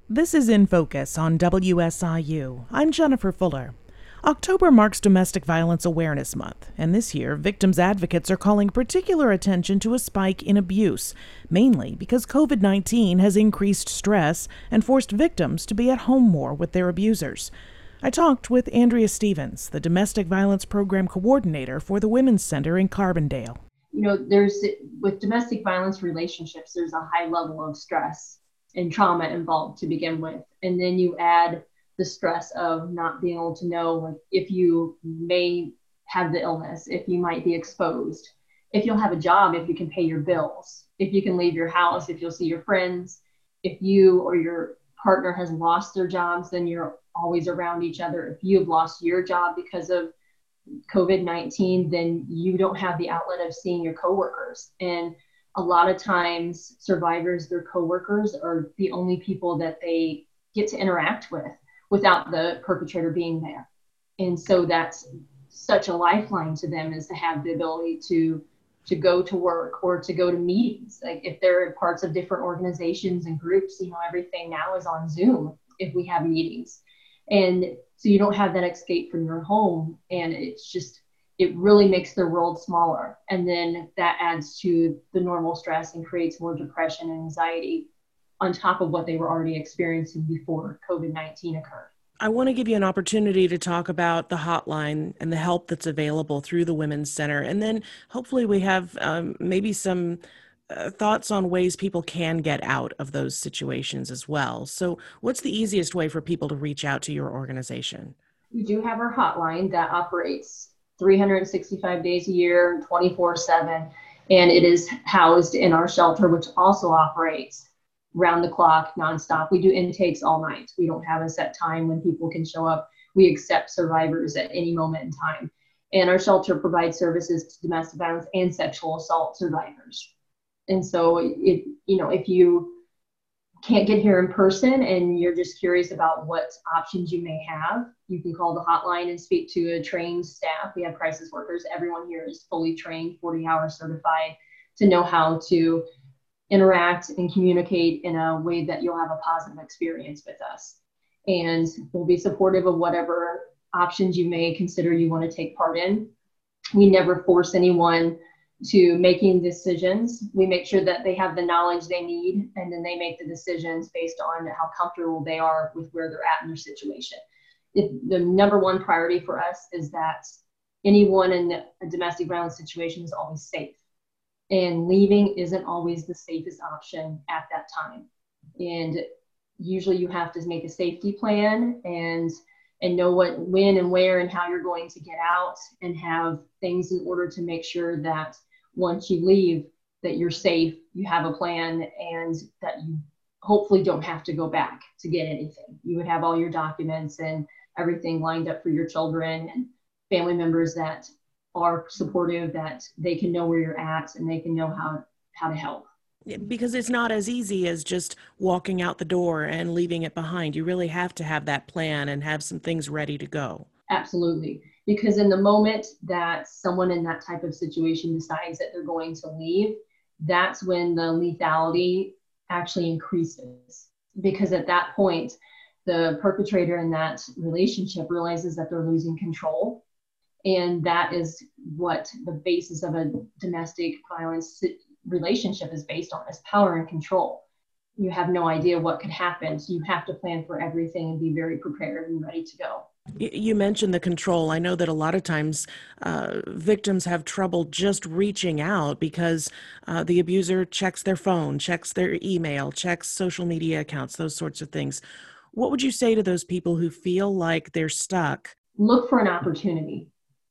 This is In Focus on WSIU. I'm Jennifer Fuller. October marks Domestic Violence Awareness Month, and this year, victims advocates are calling particular attention to a spike in abuse, mainly because COVID-19 has increased stress and forced victims to be at home more with their abusers. I talked with Andrea Stevens, the Domestic Violence Program Coordinator for the Women's Center in Carbondale. With domestic violence relationships, there's a high level of stress and trauma involved to begin with. And then you add the stress of not being able to know if you may have the illness, if you might be exposed, if you'll have a job, if you can pay your bills, if you can leave your house, if you'll see your friends. If you or your partner has lost their jobs, then you're always around each other. If you've lost your job because of COVID-19, then you don't have the outlet of seeing your coworkers. And a lot of times survivors, their coworkers are the only people that they get to interact with without the perpetrator being there. And so that's such a lifeline to them, is to have the ability to go to work or to go to meetings. Like if they're parts of different organizations and groups, everything now is on Zoom if we have meetings. And so you don't have that escape from your home. And it really makes their world smaller. And then that adds to the normal stress and creates more depression and anxiety on top of what they were already experiencing before COVID-19 occurred. I want to give you an opportunity to talk about the hotline and the help that's available through the Women's Center. And then hopefully we have maybe some thoughts on ways people can get out of those situations as well. So what's the easiest way for people to reach out to your organization? We do have our hotline that operates 365 days a year, 24/7, and it is housed in our shelter, which also operates round the clock, nonstop. We do intakes all night. We don't have a set time when people can show up. We accept survivors at any moment in time. And our shelter provides services to domestic violence and sexual assault survivors. And so if you can't get here in person and you're just curious about what options you may have, you can call the hotline and speak to a trained staff. We have crisis workers. Everyone here is fully trained, 40-hour certified, to know how to interact and communicate in a way that you'll have a positive experience with us. And we'll be supportive of whatever options you may consider you want to take part in. We never force anyone to making decisions. We make sure that they have the knowledge they need, and then they make the decisions based on how comfortable they are with where they're at in their situation. The number one priority for us is that anyone in a domestic violence situation is always safe. And leaving isn't always the safest option at that time. And usually you have to make a safety plan and know when and where and how you're going to get out, and have things in order to make sure that once you leave, that you're safe, you have a plan, and that you hopefully don't have to go back to get anything. You would have all your documents and everything lined up for your children and family members that are supportive, that they can know where you're at and they can know how to help. Because it's not as easy as just walking out the door and leaving it behind. You really have to have that plan and have some things ready to go. Absolutely. Because in the moment that someone in that type of situation decides that they're going to leave, that's when the lethality actually increases. Because at that point, the perpetrator in that relationship realizes that they're losing control. And that is what the basis of a domestic violence relationship is based on, is power and control. You have no idea what could happen. So you have to plan for everything and be very prepared and ready to go. You mentioned the control. I know that a lot of times victims have trouble just reaching out because the abuser checks their phone, checks their email, checks social media accounts, those sorts of things. What would you say to those people who feel like they're stuck? Look for an opportunity.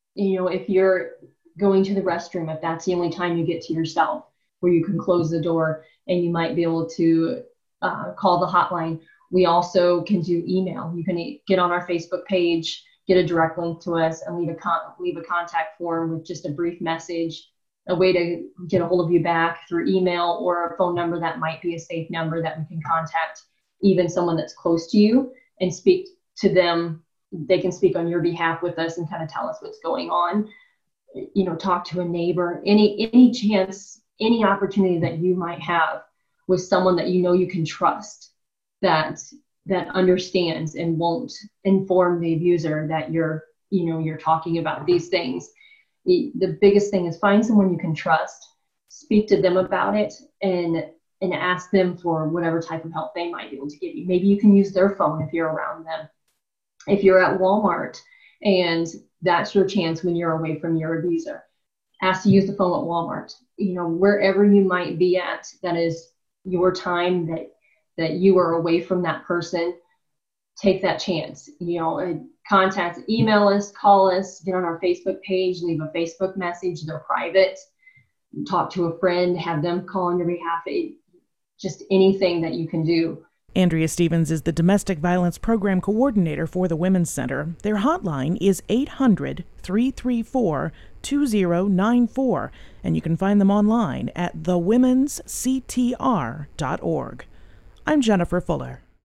If you're going to the restroom, if that's the only time you get to yourself, where you can close the door, and you might be able to call the hotline. We also can do email. You can get on our Facebook page, get a direct link to us, and leave a contact form with just a brief message, a way to get a hold of you back through email, or a phone number that might be a safe number that we can contact even someone that's close to you and speak to them. They can speak on your behalf with us and kind of tell us what's going on. Talk to a neighbor, any chance, any opportunity that you might have with someone that you can trust, that that understands and won't inform the abuser that you're talking about these things. The biggest thing is find someone you can trust, speak to them about it, and ask them for whatever type of help they might be able to give you. Maybe you can use their phone if you're around them. If you're at Walmart and that's your chance when you're away from your abuser, ask to use the phone at Walmart. Wherever you might be at, that is your time that you are away from that person. Take that chance. Contact, email us, call us, get on our Facebook page, leave a Facebook message. They're private. Talk to a friend, have them call on your behalf. Just anything that you can do. Andrea Stevens is the Domestic Violence Program Coordinator for the Women's Center. Their hotline is 800-334-2094, and you can find them online at thewomensctr.org. I'm Jennifer Fuller.